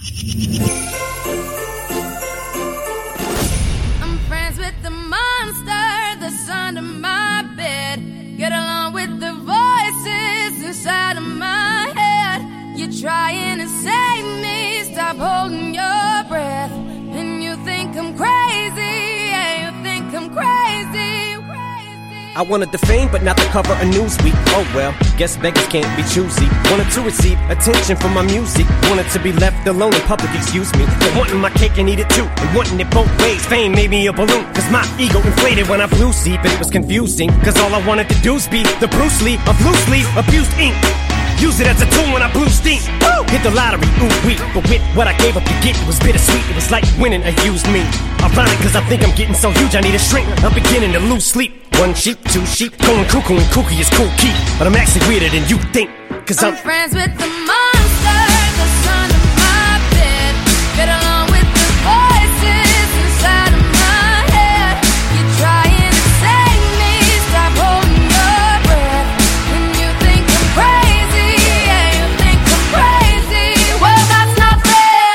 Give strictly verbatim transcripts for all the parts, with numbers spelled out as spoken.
I'm friends with the monster that's under my bed. Get along with the voices inside of my head. You're trying to save me, stop holding your breath. And you think I'm crazy, yeah, you think I'm crazy, crazy. I wanted the fame, but not the cover of Newsweek. Oh well, guess beggars can't be choosy. Wanted to receive attention from my music. Wanted to be left alone in public, excuse me. But wanting my cake and eat it too, and wanting it both ways. Fame made me a balloon, cause my ego inflated when I flew sleep. And it was confusing, cause all I wanted to do was be the Bruce Lee of loose leaf, abused ink. Use it as a tool when I blew steam. Woo! Hit the lottery, ooh wee. But with what I gave up to get, it was bittersweet. It was like winning a used me. Ironic, cause I think I'm getting so huge I need a shrink. I'm beginning to lose sleep. One sheep, two sheep, going cuckoo and kooky is cool key. But I'm actually weirder than you think, cause I'm, I'm friends with the monster that's under my bed. Get along with the voices inside of my head. You're trying to save me, stop holding your breath. And you think I'm crazy, yeah, you think I'm crazy. Well, that's not fair.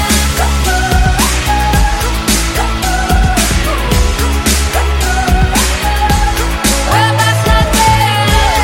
Well, that's not fair.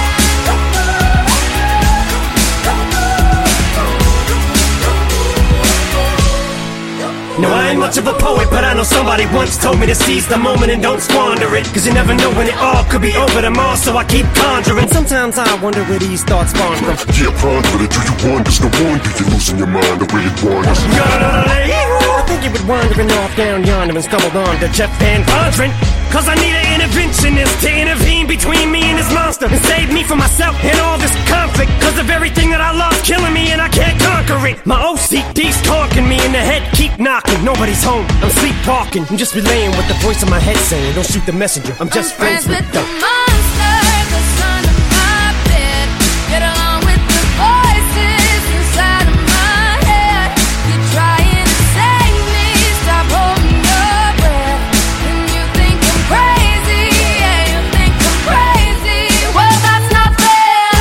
no, I ain't much of a poet, but I know somebody once told me to seize the moment and don't squander it. Cause you never know when it all could be over tomorrow, so I keep conjuring. Sometimes I wonder where these thoughts spawn from. Yeah, ponder it, do you wonder? No wonder you're losing your mind the way it wanders. I think you would wandering off down yonder and stumbled on to Jeff Van Vondren. Cause I need an interventionist to intervene between me and this monster and save me from myself and all this conflict. Cause of everything that I love killing me and I can't conquer it. My O C D's talking me in the head, keep knocking. Nobody's home, I'm sleepwalking. I'm just relaying what the voice in my head saying. Don't shoot the messenger, I'm just I'm friends, friends with the, the monster that's under my bed. Get along with the voices inside of my head. You're trying to save me, stop holding your breath. And you think I'm crazy, yeah, you think I'm crazy. Well, that's not fair.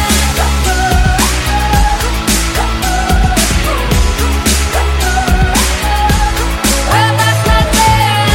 Well, that's not fair.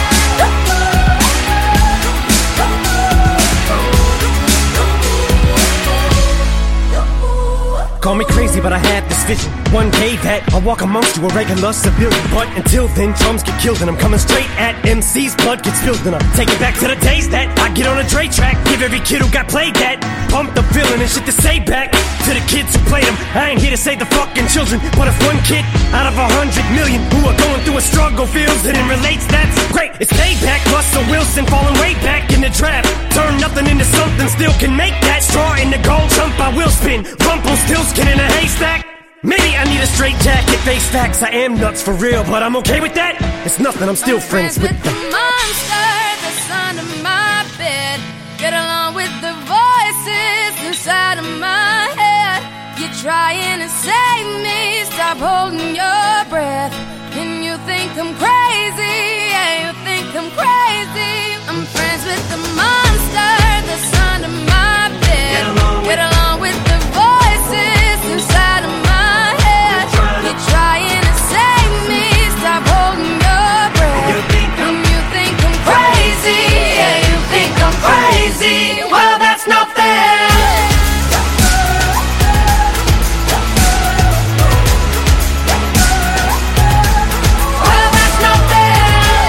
Call me crazy, but I had this vision. One day that I'll walk amongst you, a regular civilian. But until then, drums get killed and I'm coming straight at M C's. Blood gets spilled and I'm taking back to the days that I get on a Dre track. Give every kid who got played that pump the feeling and shit to say back to the kids who played them. I ain't here to save the fucking children, but if one kid out of a hundred million who are going through a struggle feels it and relates, that's great. It's payback. Russell Wilson falling way back in the draft. Turn nothing into something, still can make that. Straw in the gold jump, I will spin. Rumpelstiltskin in a haystack. Maybe I need a straight jacket, face facts. I am nuts for real, but I'm okay with that. It's nothing, I'm still I'm friends, friends with with the monster that's under my bed. Get along with the voices inside of my head. You're trying to save me, stop holding your breath. And you think I'm crazy, yeah, you think I'm crazy. I'm friends with the monster that's under my bed. Get along with, Get along with the voices inside of my head. You're trying to save me, stop holding your breath. You think I'm, and you think I'm crazy, yeah, you think I'm crazy. Well, that's not fair. Well, that's not fair.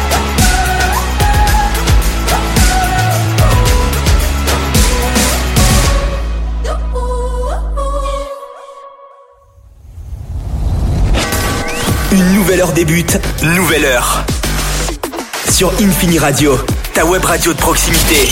Une nouvelle heure débute, nouvelle heure. Sur Infini Radio, ta web radio de proximité.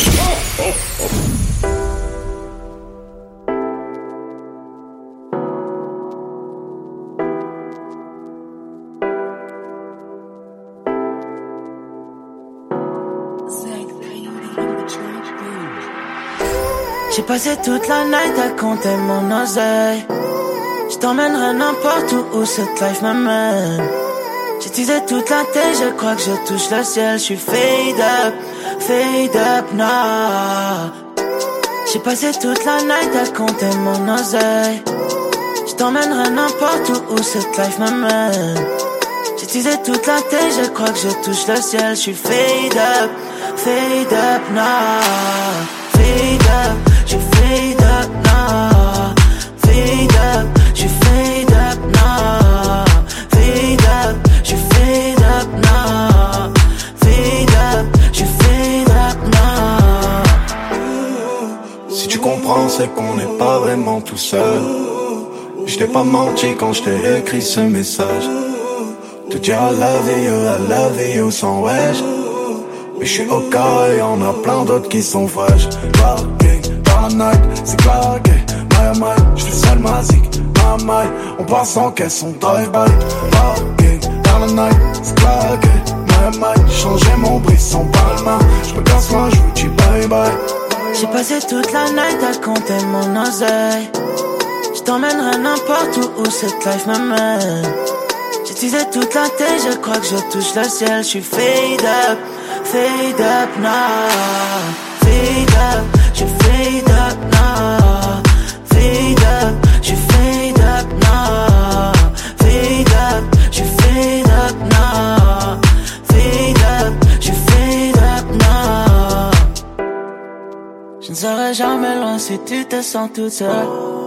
J'ai passé toute la night à compter mon oseille. Je t'emmènerai n'importe où où cette life m'amène. J'ai teasé toute la tête, je crois que je touche le ciel. Je suis fade up, fade up, nah. J'ai passé toute la night à compter mon oseille. Je t'emmènerai n'importe où, où cette life me mène. J'ai teasé toute la tête, je crois que je touche le ciel. J'suis fade up, fade up, nah. Fade up, j'suis fade up, nah. Fade up, j'suis fade up, nah. Fade up, j'suis fade up, nah. Fade up, j'suis fade up, nah. Si tu comprends, c'est qu'on n'est pas vraiment tout seul. J't'ai pas menti quand j't'ai écrit ce message. Te dire I love you, I love you sans wesh. Mais j'suis au cas et y'en a plein d'autres qui sont fraîches. Parking dans la night, c'est claqué. My oh my, j'fais seul ma zik, my my. On passe en caisse, on drive-by. Parking dans la night, c'est claqué. My oh my, changer mon bris sans palma. J'me casse moi, j'vous dis bye bye. J'ai passé toute la night à compter mon oseille. J't'emmènerai n'importe où, où cette life me mène. J'ai teasé toute la tête, je crois que je touche le ciel. J'suis fade up, fade up, nah. Fade up, j'suis fade up, nah. Fade up, j'suis fade up, nah. Fade up, j'suis fade up, nah. Fade up, j'suis fade up, nah. Je ne serai jamais loin si tu te sens toute seule.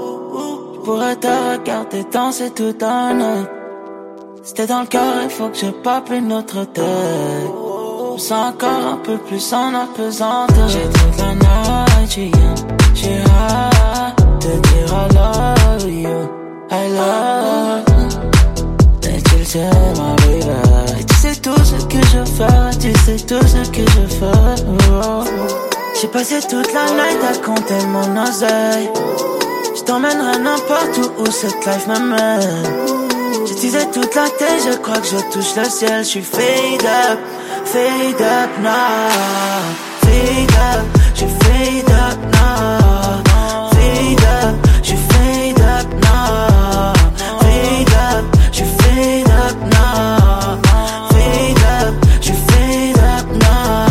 Je pourrais te regarder danser toute la nuit. C'était dans le cœur, il faut que je pape une autre tête. Je me sens encore un peu plus en apesanteur. J'ai toute la night, j'ai rien, j'ai hâte de dire I love you, I love you. Et tu le sais, ma baby. Et tu sais tout ce que je fais, tu sais tout ce que je fais. Oh. J'ai passé toute la night à compter mon oseille. Je t'emmènerai n'importe où, où cette life me mène. J'ai teasé toute la tête, je crois que je touche le ciel. J'suis fade up, fade up, nah. Fade up, j'suis fade up, nah. Fade up, j'suis fade up, nah. Fade up, j'suis fade up, nah. Fade up, j'suis fade up, nah.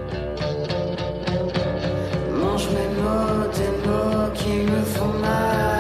Mange mes mots, des mots qui me font mal.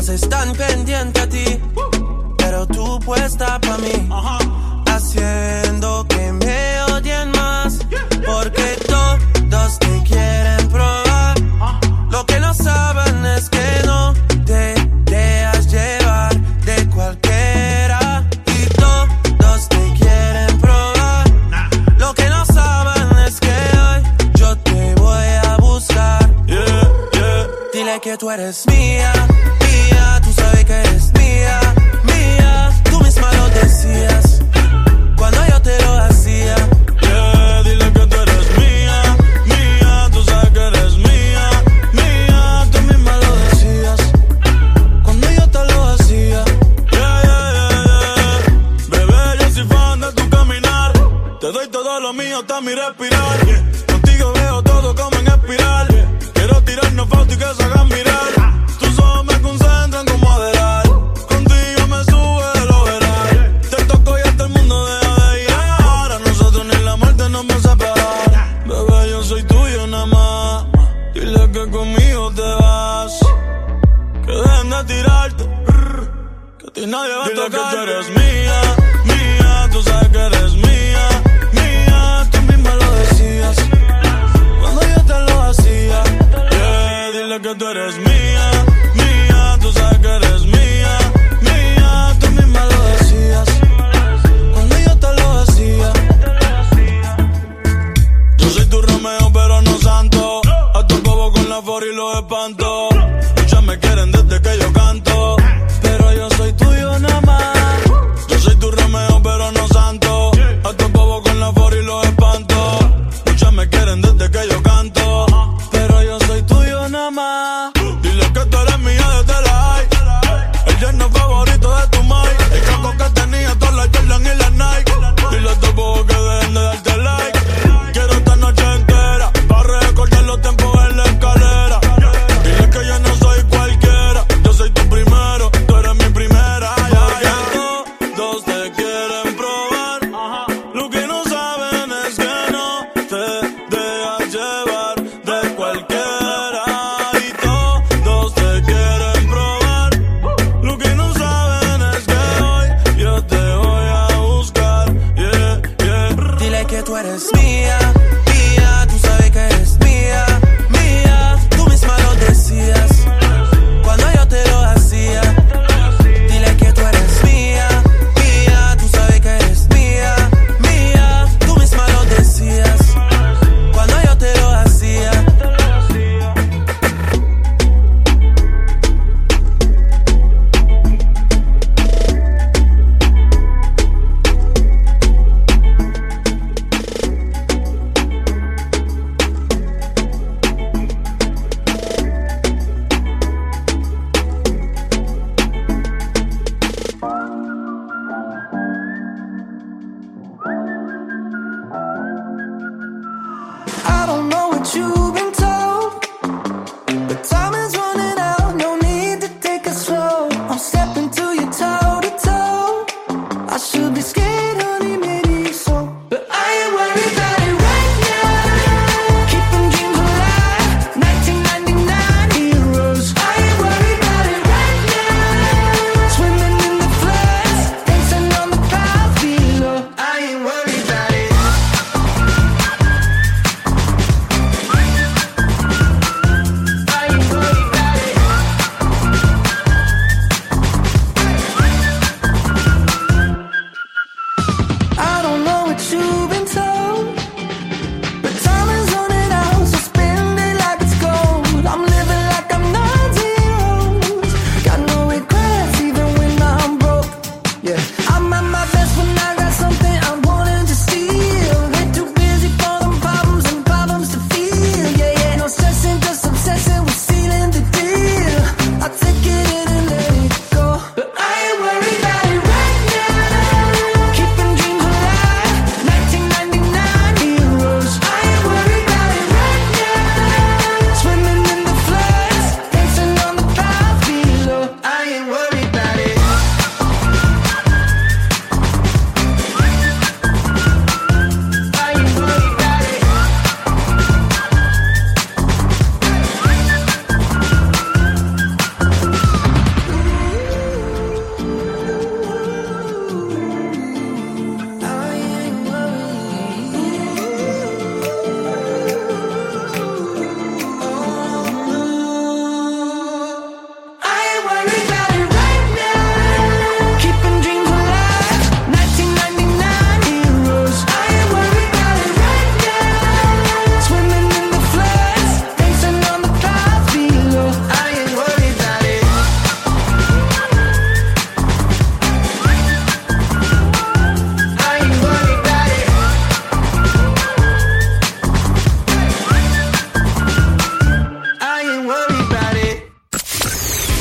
están pendientes a ti, pero tú puesta pa' mí, haciendo que me odien más, porque todos te quieren probar. Lo que no saben es que no te dejas llevar de cualquiera, y todos te quieren probar. Lo que no saben es que hoy yo te voy a buscar. Yeah, yeah. Dile que tú eres mía, mía, tú sabes que eres mía, mía. Tú misma lo decías cuando yo te lo hacía. Yeah, dile que tú eres mía, mía, tú sabes que eres mía, mía. Tú misma lo decías cuando yo te lo hacía. Yeah, yeah, yeah, yeah. Bebé, yo soy fan de tu caminar. Te doy todo lo mío hasta mi respirar. Contigo veo todo como en espiral. Quiero tirarnos fotos y que se hagan mirar. Tus ojos me concentran como Adderall. Contigo me sube de lo veral. Te toco y hasta el mundo deja de llegar. A nosotros ni la muerte nos va a separar. Bebé, yo soy tuyo nada más. Dile que conmigo te vas. Que dejen de tirarte. Que a ti nadie va a tocar. Dile que tú eres mía, mía. Tú sabes que eres mía, mía. Tú misma lo decías cuando yo te lo hacía. Yeah, dile que tú eres mía, mía. Tú sabes que eres mía, mía. Tú misma lo decías cuando yo te lo hacía. Yo soy tu Romeo pero no santo. A tu bobo con la for y los espanto. Muchas me quieren desde que yo canto, pero yo soy tuyo nada más. Yo soy tu Romeo pero no santo. A tu bobo con la for y los espanto. Muchas me quieren desde que yo canto, pero yo soy tuyo nada más. Dile que tú eres mía desde la high. El yerno favorito de tu mai. El caco que tenía todas las Jordan y las Nike. Dile a tu bobo que dejen de darte like. Quiero esta noche entera pa' recordar los tiempos en la escalera. Dile que yo no soy cualquiera. Yo soy tu primero, tú eres mi primera. Yeah, yeah.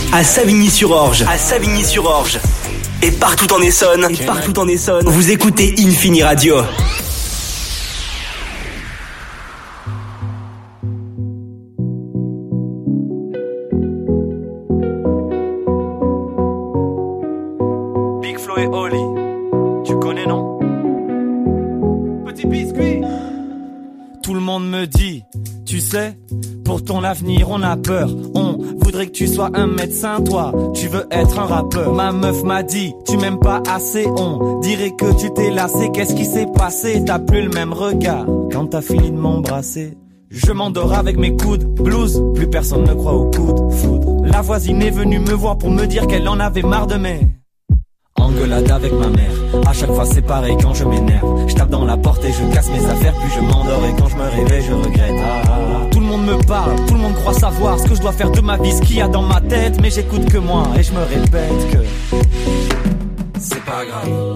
à Savigny-sur-Orge, à Savigny-sur-Orge. Et partout en Essonne, et partout en Essonne, vous écoutez Infini Radio. Big Flo et Oli, tu connais non? Petit biscuit. Tout le monde me dit, tu sais, pour ton avenir on a peur. On voudrait que tu sois un médecin, toi, tu veux être un rappeur. Ma meuf m'a dit, tu m'aimes pas assez, on dirait que tu t'es lassé. Qu'est-ce qui s'est passé? T'as plus le même regard quand t'as fini de m'embrasser. Je m'endors avec mes coudes, blues, plus personne ne croit aux coudes, foudre. La voisine est venue me voir pour me dire qu'elle en avait marre de mes engueulade avec ma mère. À chaque fois c'est pareil quand je m'énerve. Je tape dans la porte et je casse mes affaires. Puis je m'endors et quand je me réveille je regrette. ah, ah, ah. Tout le monde me parle, tout le monde croit savoir ce que je dois faire de ma vie, ce qu'il y a dans ma tête. Mais j'écoute que moi et je me répète que c'est pas grave.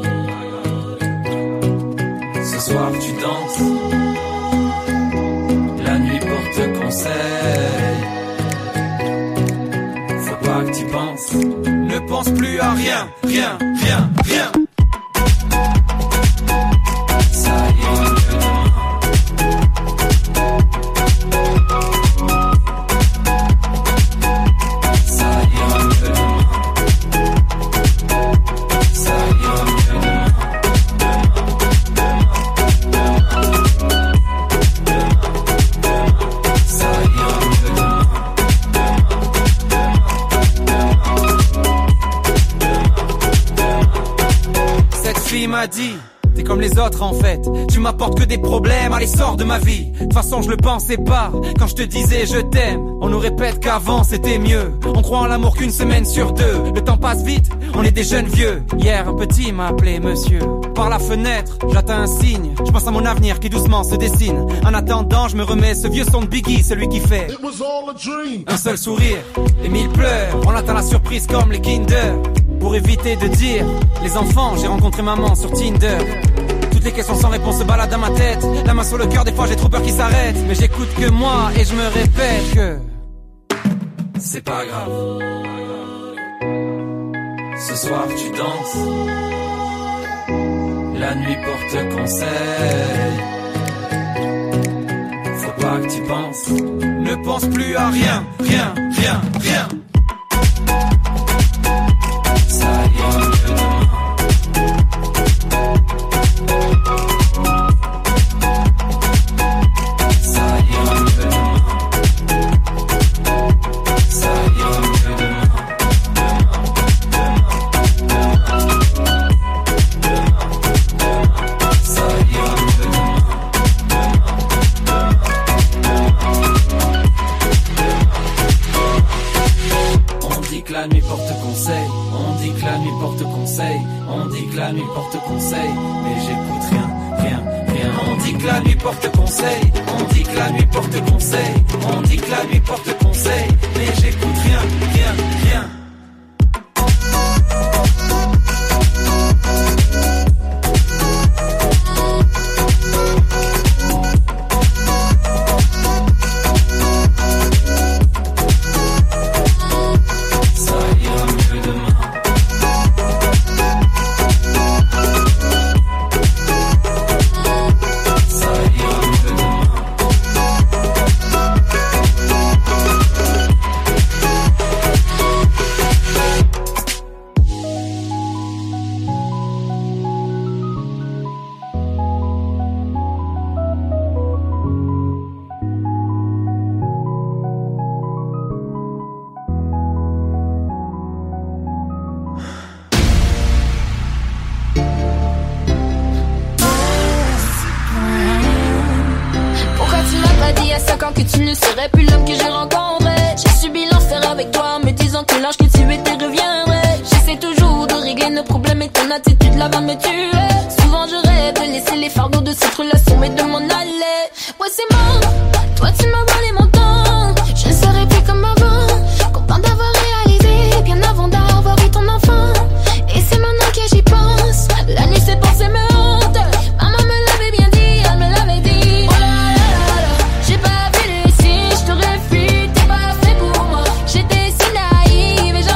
Ce soir tu danses, la nuit porte conseil. Faut pas que tu penses, ne pense plus à rien, rien, rien, rien. Ça ira mieux demain. Ça ira mieux demain. Ça ira mieux demain. Ça ira mieux demain. Cette fille m'a dit, t'es comme les autres en fait, tu m'apportes que des problèmes, allez sors de ma vie. De toute façon je le pensais pas, quand je te disais je t'aime. On nous répète qu'avant c'était mieux, on croit en l'amour qu'une semaine sur deux. Le temps passe vite, on est des jeunes vieux. Hier un petit m'a appelé monsieur. Par la fenêtre, j'atteins un signe, je pense à mon avenir qui doucement se dessine. En attendant je me remets ce vieux son de Biggie, celui qui fait un seul sourire et mille pleurs. On attend la surprise comme les Kinder. Pour éviter de dire, les enfants, j'ai rencontré maman sur Tinder. Toutes les questions sans réponse se baladent dans ma tête. La main sur le cœur, des fois j'ai trop peur qu'ils s'arrêtent. Mais j'écoute que moi et je me répète que c'est pas grave. Ce soir tu danses, la nuit porte conseil. Faut pas que tu penses, ne pense plus à rien, rien, rien, rien. Ça ira mieux demain. Ça ira mieux demain. Ça ira mieux demain. Ça ira mieux demain. On dit que la nuit porte conseil. On dit que la nuit porte conseil. On dit que la nuit porte conseil. Mais j'écoute rien, rien, rien. On dit que la nuit porte conseil. On dit que la nuit porte conseil. On dit que la nuit porte conseil. Mais j'écoute rien, rien, rien. Ça ira mieux demain. Ça ira mieux demain. Pourquoi tu m'as pas dit à cinq ans que tu ne serais plus l'homme que j'ai rencontré? J'ai subi l'enfer avec toi, me disant que l'ange que tu étais reviendrait. J'essaie toujours de régler nos problèmes et ton attitude là va me tuer. Souvent je rêve de laisser les fardeaux de cette relation et de m'en aller. Ouais c'est mort, toi tu m'as volé mon temps. Je ne serai plus comme avant, content d'avoir réalisé bien avant d'avoir eu ton enfant. Et c'est maintenant que j'y pense, la nuit ses pensées me hantent. Maman me l'avait bien dit, elle me l'avait dit. Oh là là là là, j'ai pas vu les signes, je t'aurais fui, t'es pas fait pour moi. J'étais si naïve et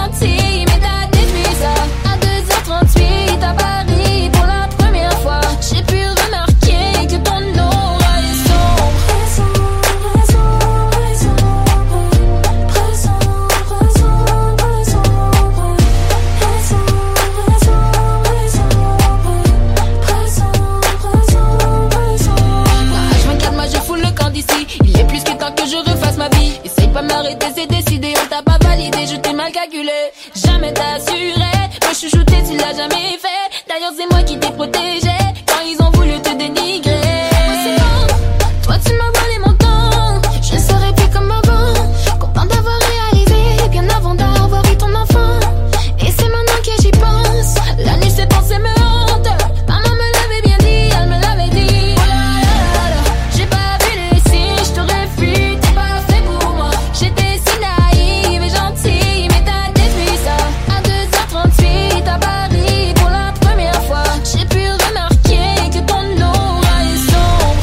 validé, je t'ai mal calculé. Jamais t'as assuré, me chouchouter tu l'as jamais fait. D'ailleurs c'est moi qui t'ai protégé quand ils ont voulu te dénigrer. C'est bon, toi tu m'as volé mon temps. Je ne serai plus comme avant, content d'avoir réalisé bien avant d'avoir eu ton enfant. Et c'est maintenant que j'y pense, la nuit ces pensées me hantent. Maman me l'avait bien dit, elle me l'avait dit. Oh là là là, j'ai pas vu les signes, je t'aurais fui, t'es pas fait pour moi. J'étais si naïve et gentille, mais t'as détruit ça. À deux heures trente-huit à Paris pour la première fois, j'ai pu remarquer que ton aura est sombre.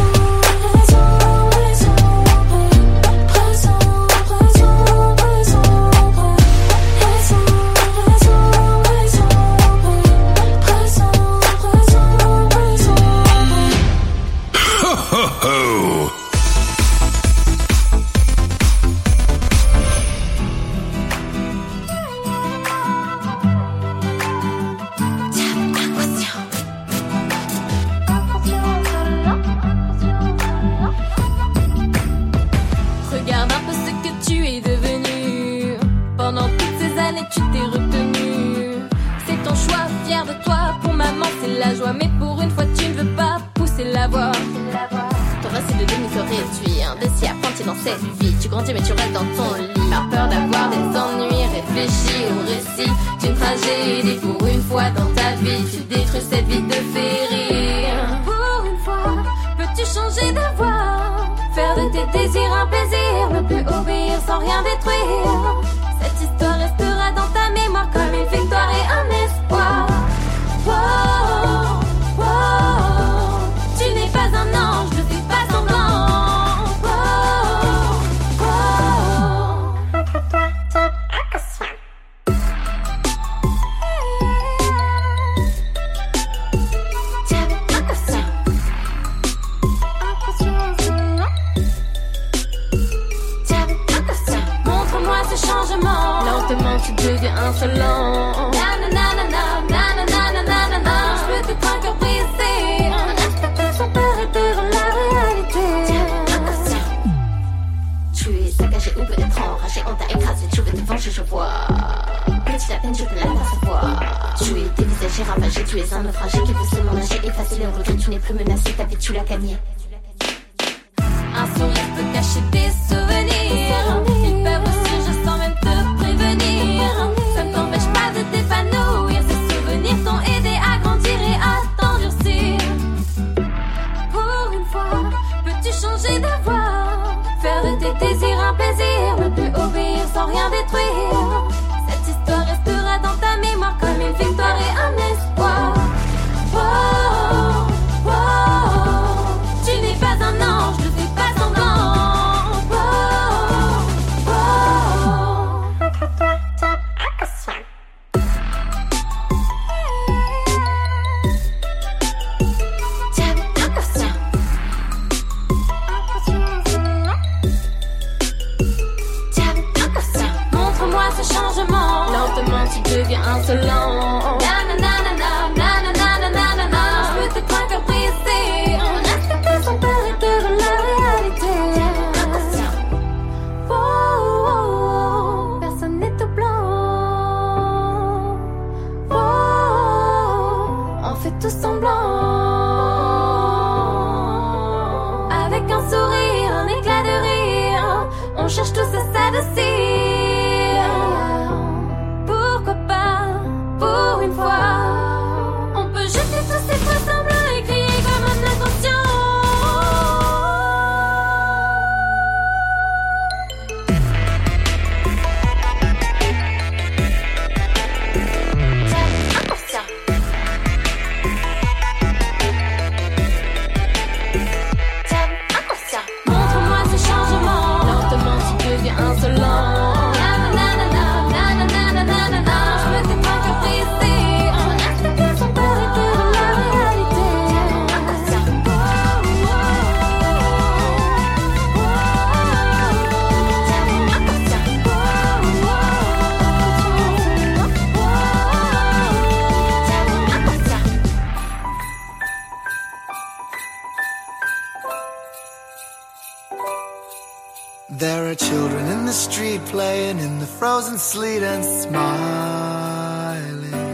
Regarde un peu ce que tu es devenu. Pendant toutes ces années tu t'es retenu. C'est ton choix, fier de toi. Pour maman c'est la joie, mais pour une fois tu ne veux pas pousser la voix. Ton récit de demi se réduit, un déci apprenti dans cette vie. Tu grandis mais tu restes dans ton lit, par peur d'avoir des ennuis. Réfléchis au récit d'une tragédie. Pour une fois dans ta vie tu détruis cette vie de féerie. Pour une fois peux-tu changer de voix, faire de tes désirs un plaisir, ne plus obéir sans rien détruire. Cette histoire restera dans ta mémoire comme une victoire et un espoir. Wow, wow, tu n'es pas un ange, ne fais pas semblant. Wow, wow. Montre-moi ce changement. Lentement tu deviens insolent. Nananana, nananana, je peux te prendre cœur brisé. Sans peur et peur la réalité. Tu es saccagé ou peut-être enragé, on t'a écrasé, tu veux te venger, je vois. Petit à peine je peux l'apercevoir. Tu es dévisagé, ravagé, tu es un naufragé qui veut se ménager, effacer les regrets, tu n'es plus menacé, ta vie tu l'as gagnée. Un sourire peut cacher tes souvenirs. Ils peuvent aussi, je sens même te prévenir. Ça ne t'empêche pas de t'épanouir. Ces souvenirs t'ont aidé à grandir et à t'endurcir. Pour une fois, peux-tu changer de voix, faire de tes désirs un plaisir, ne plus obéir sans rien détruire. Cette histoire restera dans ta mémoire comme une victoire et un espoir. Wow, wow, tu n'es pas un ange, ne fais pas semblant. Wow, wow. Montre-moi ce changement. Lentement tu deviens insolent. Nananana, nananana, je peux te prendre cœur brisé. On reste plus sans peur et peur de la réalité. Oh, oh, oh, personne n'est tout blanc. Oh, on fait tout semblant. Avec un sourire, un éclat de rire, on cherche tous à s'adoucir. Pourquoi pas, pour une fois. the frozen sleet and smiling,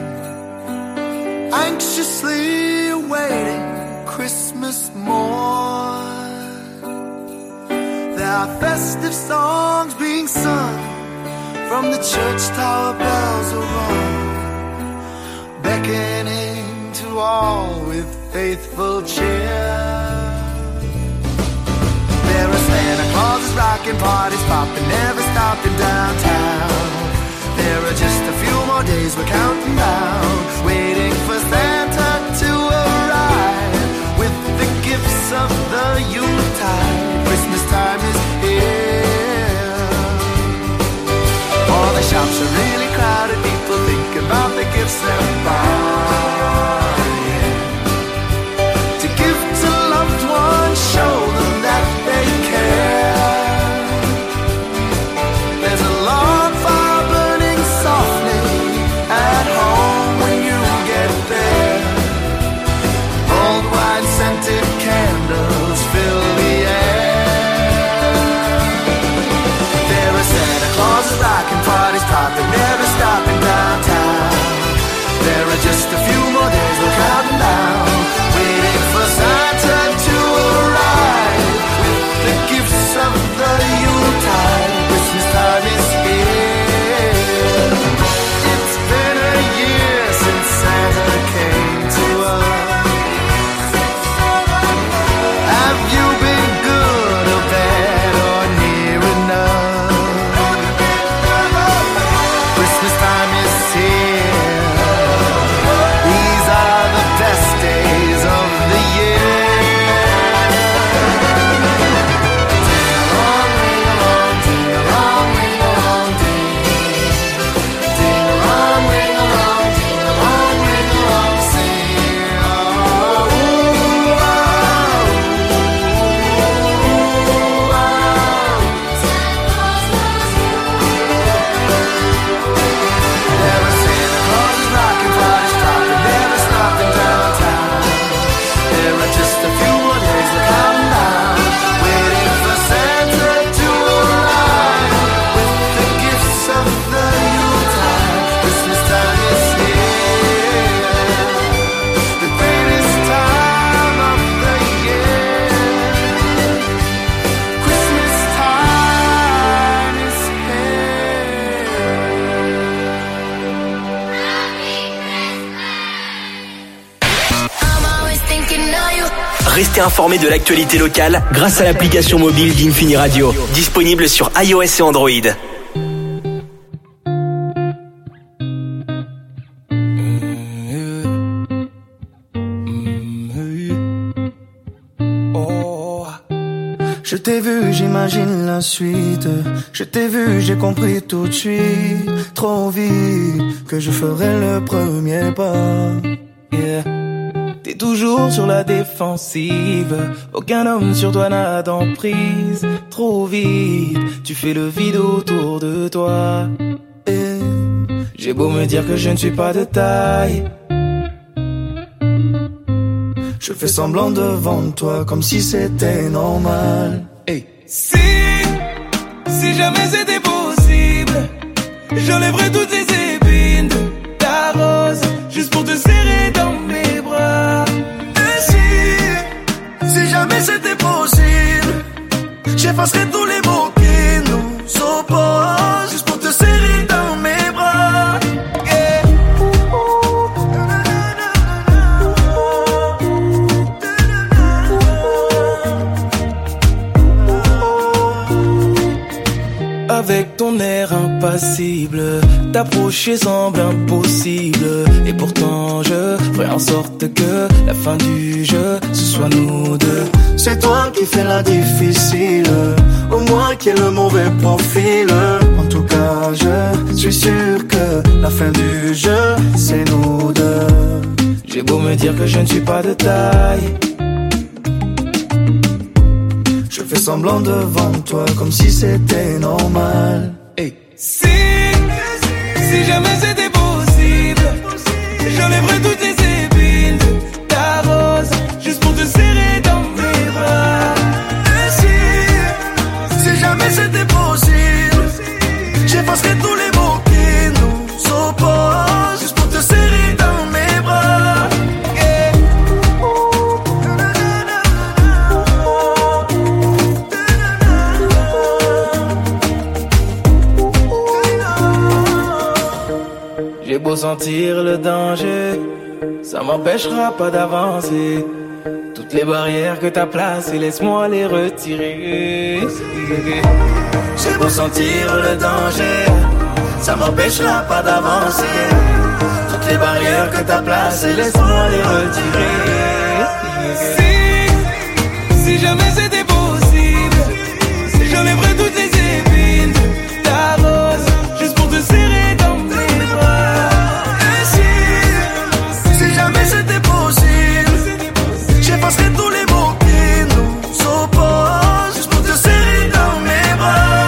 anxiously awaiting Christmas morn. There are festive songs being sung from the church tower, bells are rung, beckoning to all with faithful cheer. There are Santa Clauses rocking, parties popping, never stopping downtown. There are just a few more days, we're counting down, waiting for Santa to arrive with the gifts of the Yuletide. Christmas time is here. All the shops are really crowded, people thinking about the gifts they're buying. To give to loved ones, show them that they care. There's a log fire burning softly at home when you get there. Old wine scented candles fill the air. There are Santa Clauses rocking, parties popping, never stopping downtown. There are just a few more days, we're counting down, waiting for Santa to arrive with the gifts of the Yuletide. Christmas time is here. It's been a year since Santa came to us. Have you been good or bad or near enough? Christmas time is here. These are the best days of the year. Ding along, ring along, ding along, ring along, ding. Ding along, ring along, ding along, ring along, sing. Oh, ooh, oh, ooh, oh. There are Santa Clauses rocking, parties popping, never stopping downtown. There are just a few more days, we're counting down, waiting for Santa to arrive with the gifts of the Yuletide. Christmas time is here, the greatest time of the year. Christmas time is here. I'm always thinking of you. Restez informés de l'actualité locale grâce à l'application mobile d'Infini Radio, disponible sur iOS et Android. Oh, je t'ai vu, j'imagine la suite. Je t'ai vu, j'ai compris tout de suite, trop vite, que je ferai le premier pas. Yeah. T'es toujours sur la défensive, aucun homme sur toi n'a d'emprise. Trop vite, tu fais le vide autour de toi. Et j'ai beau me dire que je ne suis pas de taille, je fais semblant devant toi comme si c'était normal. Hey. Si, si jamais c'était possible, j'enlèverais toutes ces épines de ta rose, juste pour te serrer dans mes bras. Et si, si jamais c'était possible, j'effacerais tous les mots qui nous opposent, juste pour te serrer dans mes bras. Yeah. Avec ton air impassible, t'approcher semble impossible. Et pourtant je ferai en sorte que la fin du jeu, ce soit nous deux. C'est toi qui fais la difficile, au moins qui est le mauvais profil. En tout cas je suis sûr que la fin du jeu, c'est nous deux. J'ai beau me dire que je ne suis pas de taille, je fais semblant devant toi comme si c'était normal. Hey. Si, si jamais c'était possible, j'enlèverais toutes les épines de ta rose, juste pour te serrer dans mes bras. Et si, si jamais c'était possible, j'effacerais tout J'ai beau sentir le danger, ça m'empêchera pas d'avancer. Toutes les barrières que t'as placées, laisse-moi les retirer. J'ai beau sentir le danger, ça m'empêchera pas d'avancer. Toutes les barrières que t'as placées, laisse-moi les retirer. Si, si jamais c'était possible, j'enlèverais toutes les épines, ta rose, juste pour te serrer dans mes bras. Et si, si jamais c'était possible, j'effacerais tous les mots qui nous opposent, juste pour te serrer dans mes bras.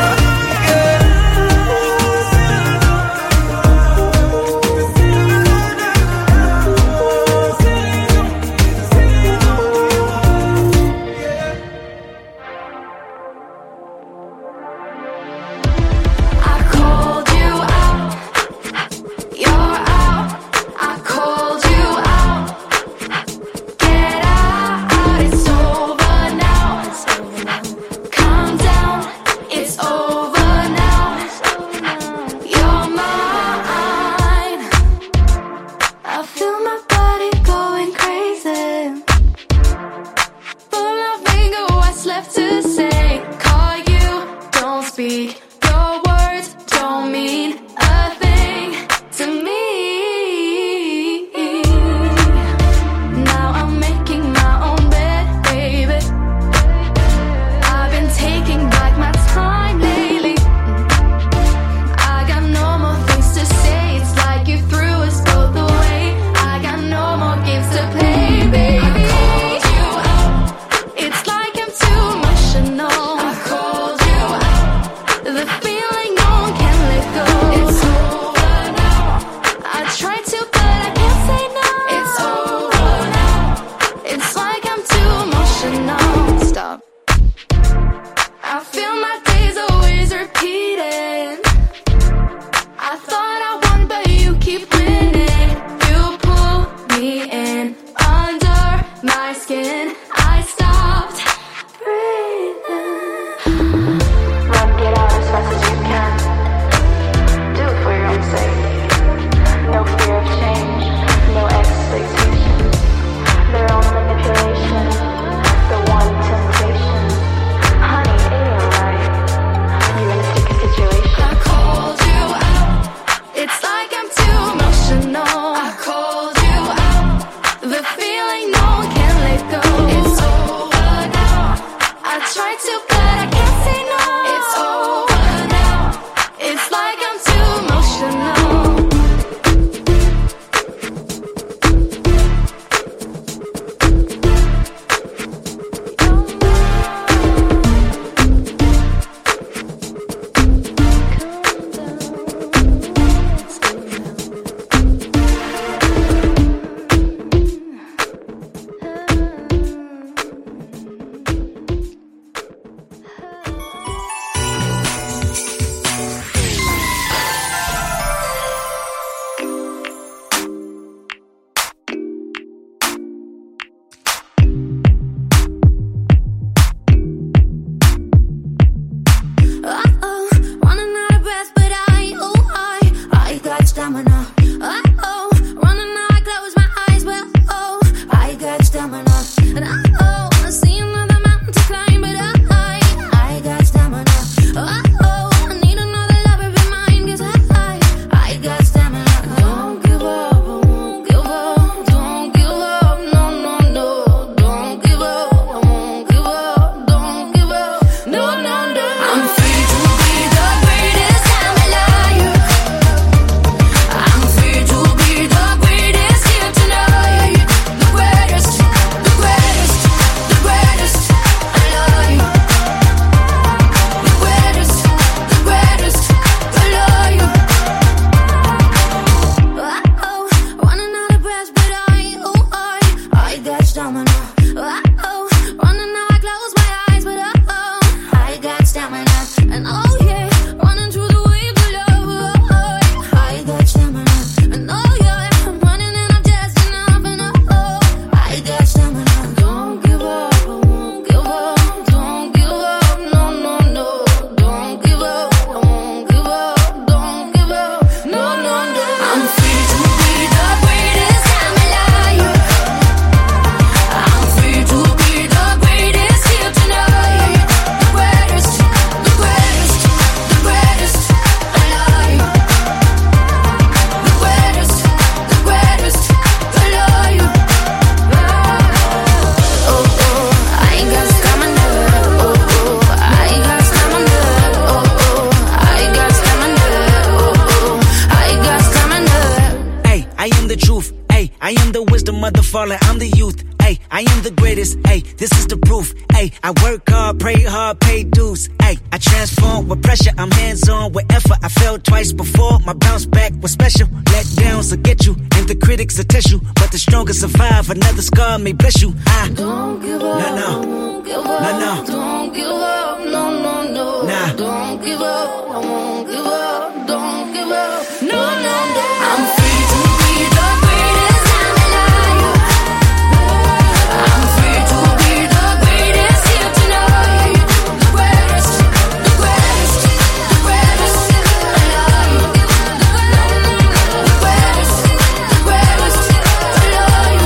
I am the wisdom of the fallen, I'm the youth. Ay, I am the greatest, ay, this is the proof. Ay, I work hard, pray hard, pay dues. Ay, I transform with pressure, I'm hands-on with effort. I failed twice before, my bounce back was special. Let downs will get you, and the critics will test you. But the strongest survive, another scar may bless you. I don't give up, no, no, won't give up, no, no, don't give up, no, no, no, nah. Don't give up, I won't give up, don't give up, no, no, no. I'm free to be the greatest I'm alive. I'm free to be the greatest here tonight. The greatest, the greatest, the greatest alive. The greatest, the greatest alive.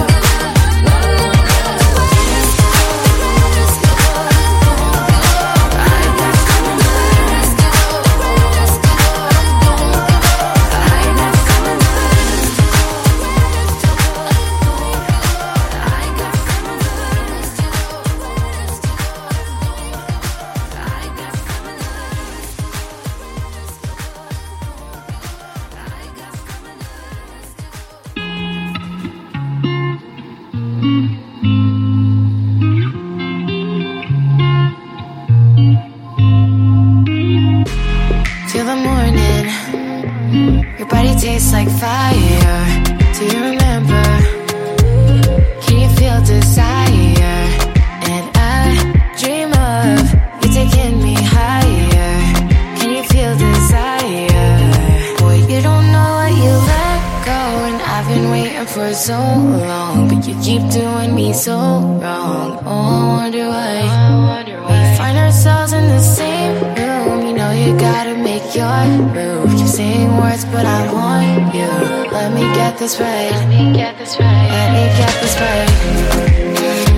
Till the morning, your body tastes like fire. Do you remember? Can you feel desire? And I dream of you taking me higher. Can you feel desire? Boy, you don't know what you let go, and I've been waiting for so long, but you keep doing me so wrong. Oh, I wonder why we find ourselves in the same room. You know you gotta make your move. Keep saying words, but I want you. Let me get this right. Let me get this right. Let me get this right.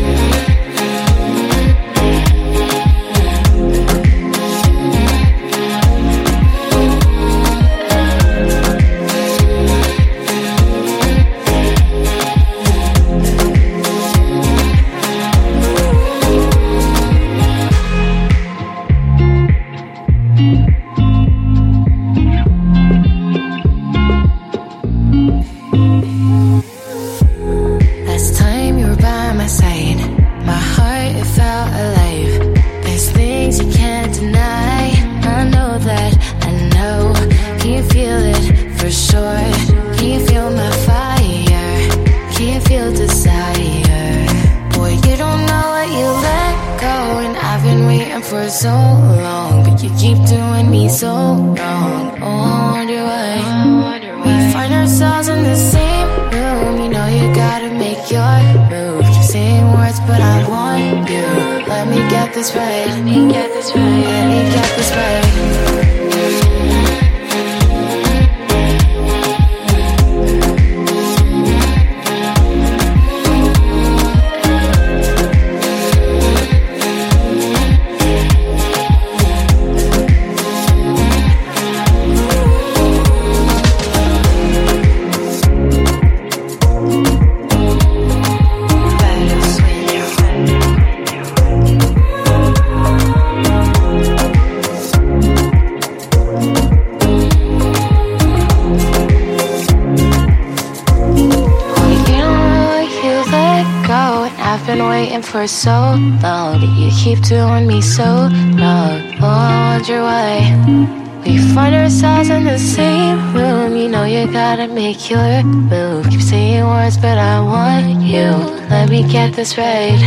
Last time you were by my side, my heart, it felt alive. There's things you can't deny. I know that, I know. Can you feel it for sure? Can you feel my fire? Can you feel desire? Boy, you don't know what you let go, and I've been waiting for so long, but you keep doing me so wrong. Oh, I wonder why we find ourselves in the same room. You know you gotta make your move. Keep saying words, but I want you. Let me get this right. Let me get this right. Let me get this right. For so long, but you keep doing me so wrong. Oh, I wonder why we find ourselves in the same room. You know you gotta make your move. Keep saying words, but I want you. Let me get this right.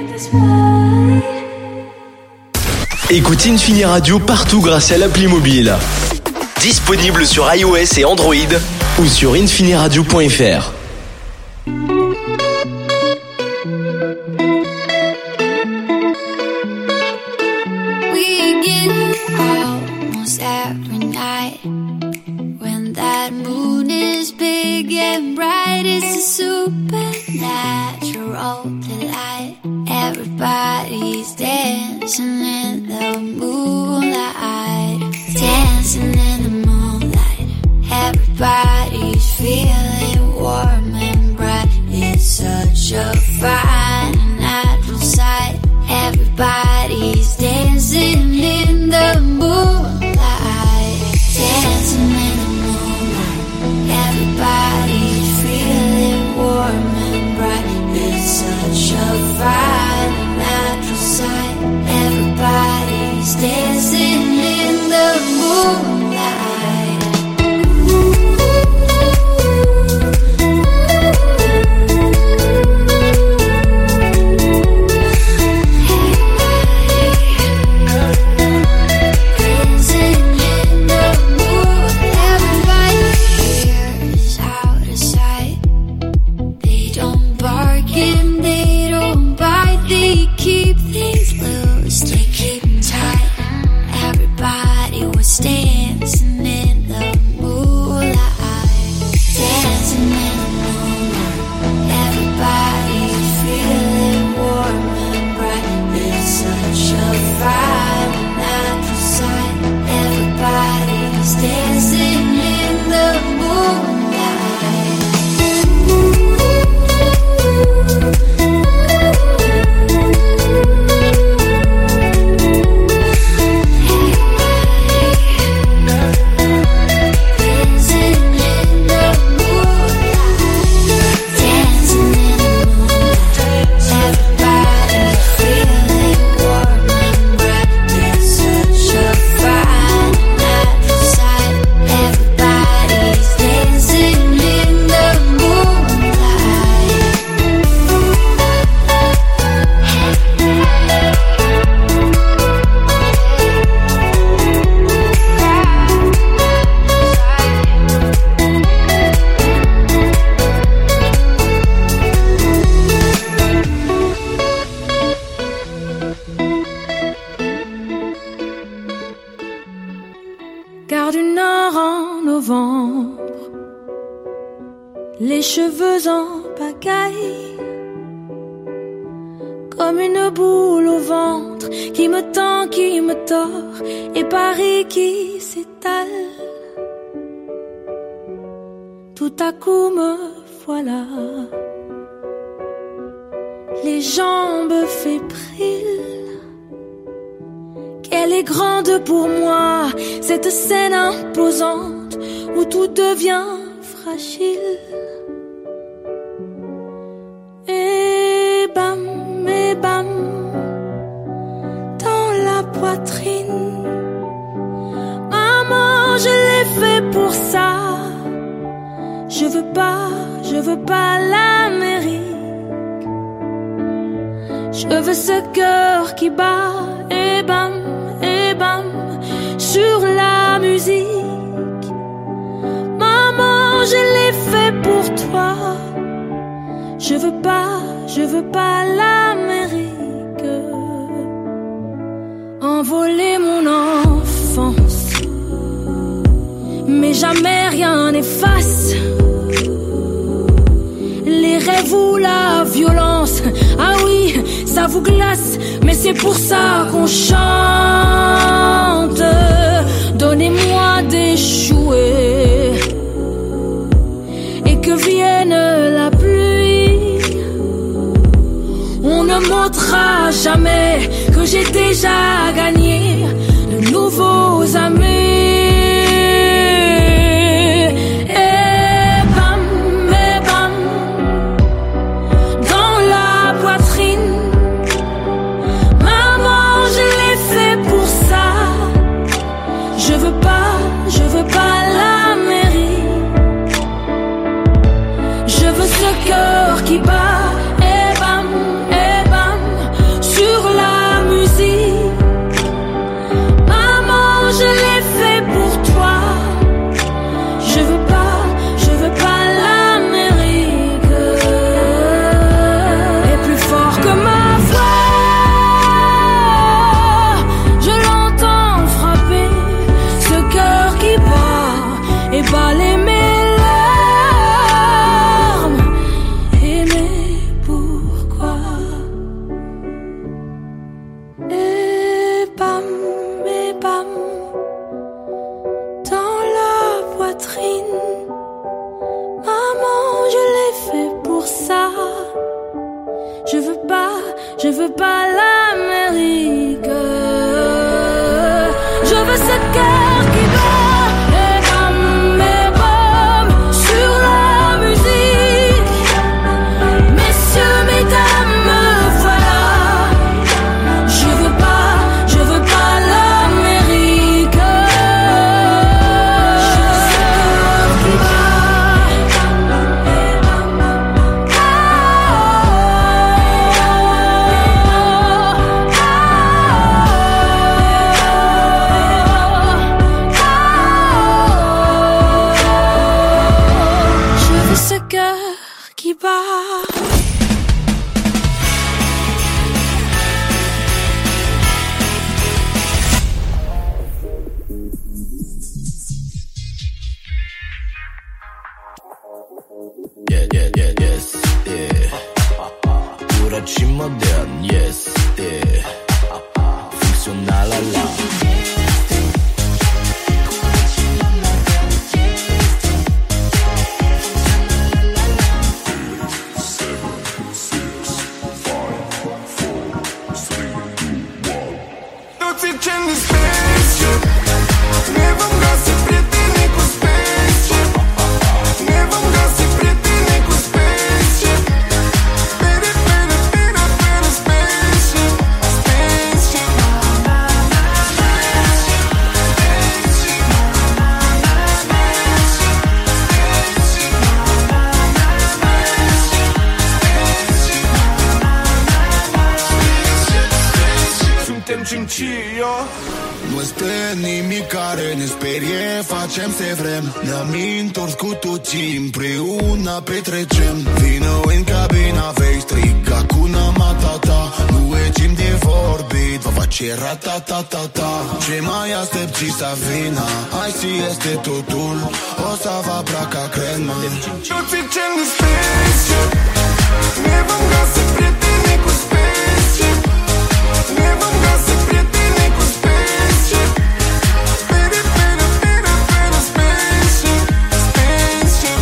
Écoute Infini Radio partout grâce à l'appli mobile. Disponible sur iOS et Android ou sur infiniradio point f r. Everybody's dancing in the moonlight, dancing in the moonlight. Everybody's feeling warm and bright. It's such a fine and natural sight. Everybody's dancing in the moonlight, dancing in the moonlight. Everybody's feeling warm. novembre, les cheveux en pagaille, comme une boule au ventre qui me tend, qui me tord, et Paris qui s'étale. Tout à coup me voilà, les jambes fébriles. Qu'elle est grande pour moi, cette scène imposante où tout devient fragile. Et bam, et bam, dans la poitrine. Maman, je l'ai fait pour ça. Je veux pas, je veux pas l'Amérique. Je veux ce cœur qui bat, et bam, et bam, sur la musique. Maman, je l'ai fait pour toi. Je veux pas, je veux pas l'Amérique. Envoler mon enfance, mais jamais rien n'efface les rêves ou la violence. Ah oui, ça vous glace, mais c'est pour ça qu'on chante. Donnez-moi des jouets et que vienne la pluie. On ne montrera jamais que j'ai déjà gagné de nouveaux amis. Cœur qui bat, et bam, et bam, sur la musique. Maman, je l'ai fait pour toi. Je veux pas, je veux pas l'Amérique. Et plus fort que ma voix, je l'entends frapper, ce cœur qui bat, et bat les mains. Je veux pas l'Amérique. Je veux ce cœur qui bat, et bam, et bam, sur la musique. Messieurs, mesdames, me voilà. Je veux pas, je veux pas l'Amérique. Je veux ce cœur qui bat. Yeah, yeah, yeah, yes, yeah. Uraci modern, yes, yeah. Funktionaler Laden. nimic care ne sperie, facem ce vrem. Ne-am întors cu toții împreună petrecem. Vino în cabina, vei striga Hakuna Matata. Nu e timp de vorbit, va face ratatatata. Ce mai aștepți să vină? Hai și este totul, o să vă placă, crema. Toți ce ne specie, ne vom găsi prieteni cu specie. Ne vom găsi prieteni cu specie. Pere, pere, pere, pere, specie. Specie.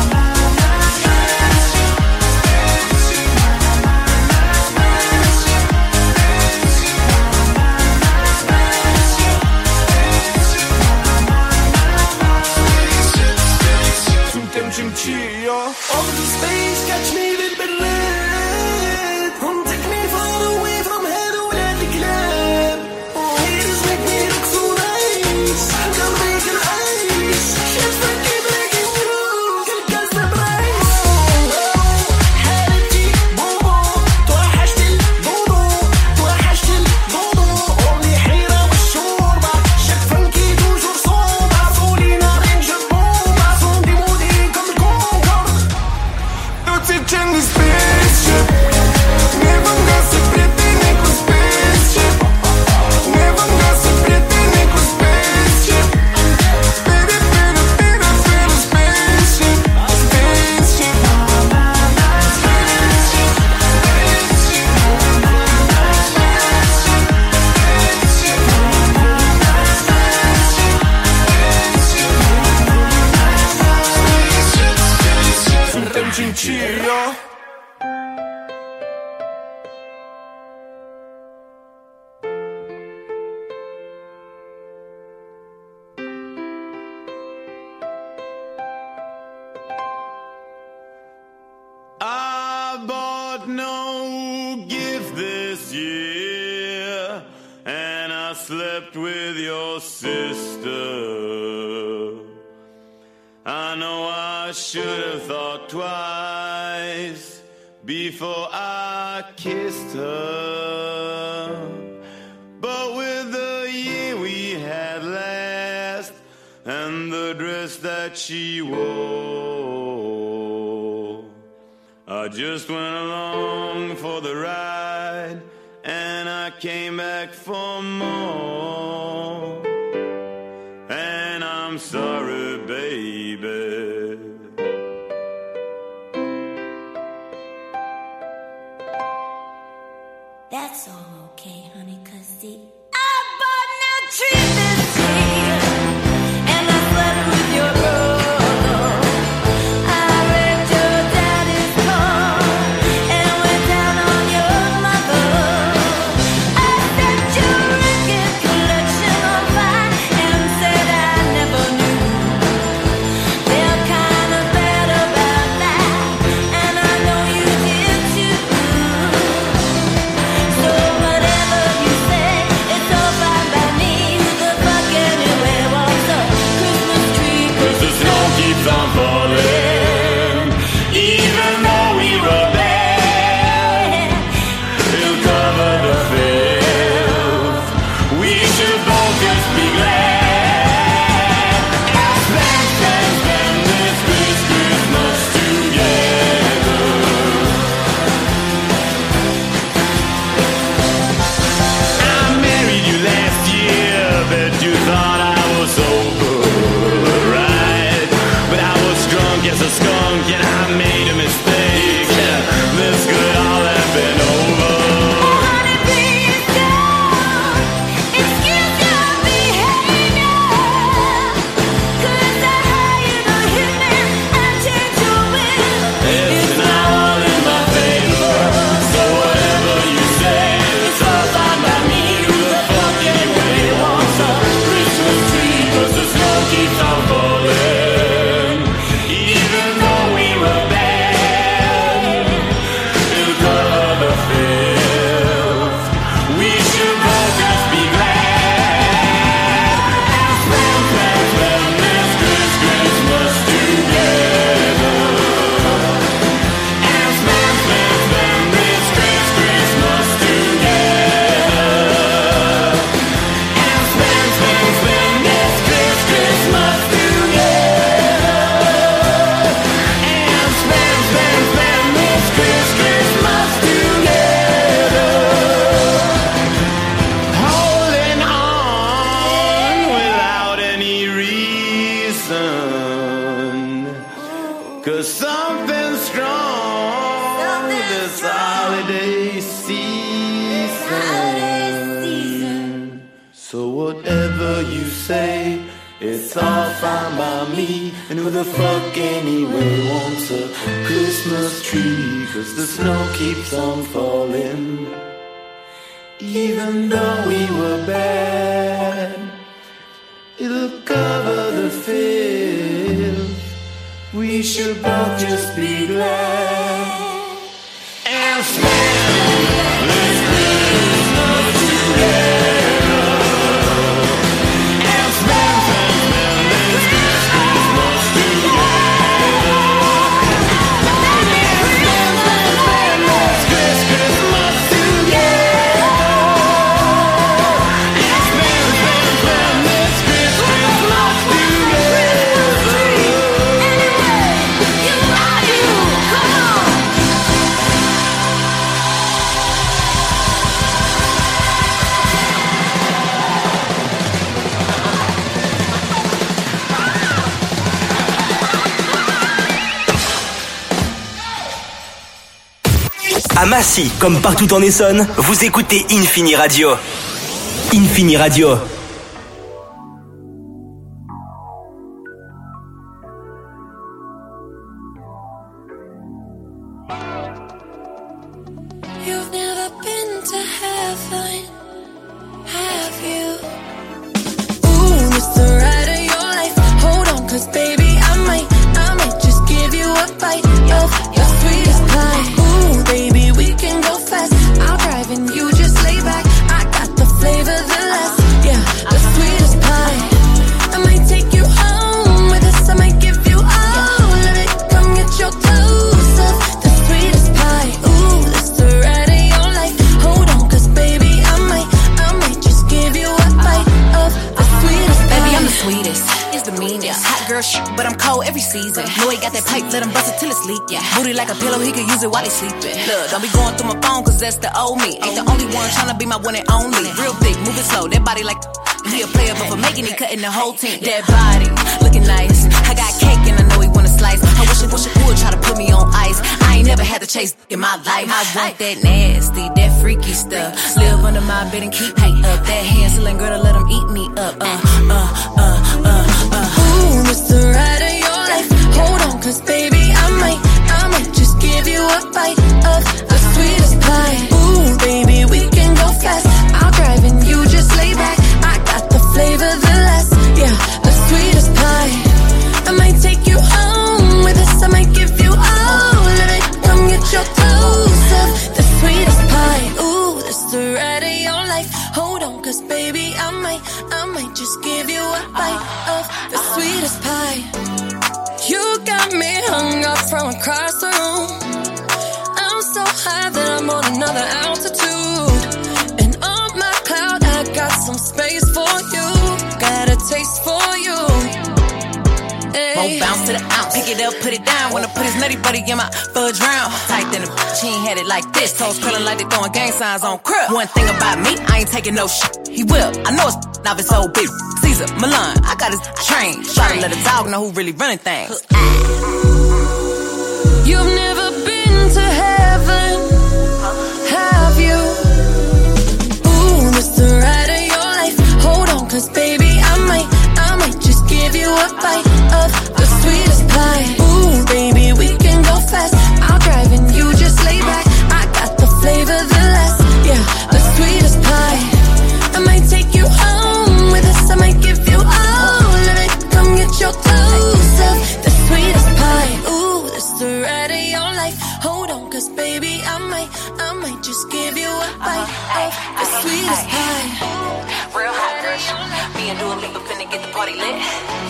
Suntem Cimcio. Over the space, catch me a little bit late. Come take me far away from here to where the club. Oh, haters make me look so nice. I'm making ice. Shit's freaking making moves. Quelqu'un se brace. حالتي بوبو توحشت البوبو توحشت البوبو. أمي حيرة والشوربة شك فنكي توجور صوبة. صولينا رينج بوبة صوندي مودي comme Concorde. Tutti c'è di specie. Ne vom găsi prieteni cu specie. Ne vom găsi prieteni cu specie. Pere, pere, pere, pere, specie. Specie. Suntem Cimcio. I bought no gift this year, and I slept with your sister. I know I should have thought twice before I kissed her. But with the year we had last and the dress that she wore, I just went along for the ride and I came back for more. And I'm sorry, baby. That's all okay, honey, 'cause see, I bought no tree this year, and I slept with your brother. I read your daddy's car and went down on your mother. I set your record collection on fire and said I never knew. They're kind of bad about that, and I know you did too. So whatever you say, it's all fine by me. Who the fuck anyway wants a Christmas tree? 'Cause The snow keeps on falling, even though we were there. It'll cover the filth. We should both just be glad. And spend, spend, spend this Chris- Christmas together. I married you last year, bet you thought I was sober, right? But I was drunk as a skunk and I made a mistake. This could all have been over. honey, please don't excuse your behavior. 'Cause I hire you to hit me and change your will. It's now all in my favor. So whatever you say, it's all fine by me. Who the fuck anyway wants a Christmas tree? 'Cause the snow keeps on falling, even though we were 'cause something strong this holiday season. So whatever you say, it's all fine by me. And who the fuck anyway wants a Christmas tree? 'Cause the snow keeps on falling. Even though we were bad, it'll cover the filth. We should both just be glad and spend this Christmas together. And spend, spend, spend this Christmas together. And spend, spend, spend this Christmas together. And spend, spend, spend this Christmas together. À Massy, comme partout en Essonne, vous écoutez Infini Radio. Infini Radio. You've never been to heaven, have you? Ooh, it's the ride of your life. Hold on, 'cause baby, I might, I might just give you a bite of your sweetest pie. Ooh, baby, we can go fast. I'll drive and you just lay back. I got the flavor, the last, yeah, the sweetest pie. I might take you home with us. I might give you all of it. Come get your dose of the sweetest pie. Ooh, it's the ride of your life. Hold on, 'cause baby, I might, I might just give you a bite of the sweetest pie. Baby, I'm the sweetest. It's the meanest. Hot girl shit, but I'm cold every season. Know he got that pipe, let him bust it till it's leak. Yeah. Booty like a pillow, he could use it while he sleeping. Look, don't be going through my phone, 'cause that's the old me. Ain't the only one tryna be my one and only. Real thick, moving slow, that body like he a player, but for making it, cutting the whole team. That body, looking nice. I got cake and I know he wanna slice. I wish it, wish it would try to put me on ice. I ain't never had to chase in my life. I want that nasty, that freaky stuff. Live under my bed and keep me up. That hand-selling girl to let him eat me up. Uh, uh, uh, uh, uh. Ooh, it's the ride of your life. Hold on, 'cause baby, I might, I might just give you a bite of the sweetest pie. Ooh, baby, we can go fast. I'll drive and you just lay back. I got the flavor, the last, yeah, the sweetest pie. I might take you home with us. I might give you all of it. Come get your dose of the sweetest pie. Ooh, that's the ride of your life. Hold on, 'cause baby, I might, I might just give you a bite of the sweetest pie. You got me hung up from across the room. I'm so high that I'm on another altitude. And on my cloud, I got some space for you. Got a taste for you. Hey. Won't bounce to the ounce. Pick it up, put it down. Wanna put his nutty buddy in my fudge round. Tight than a bitch, he ain't had it like this. Toes curling like they throwing gang signs on crib. One thing about me, I ain't taking no shit. He will. I know it's now it's so big. Caesar, Milan, I got his train. Try to let a dog know who really running things. You've never been to heaven, have you? Ooh, it's the ride of your life. Hold on, 'cause baby, I might, I might just give you a bite of the sweetest pie. Ooh, baby, we can go fast. I'll drive and you just lay back. I got the flavor, the last, yeah, the sweetest pie. I might take you home with us. I might give you all of it. Come get your dose of the sweetest pie. Ooh, that's the ride of your life. Hold on, 'cause baby, I might, I might just give you a bite of the sweetest pie. Real hot girl. Me and Dua Lipa finna get the party lit.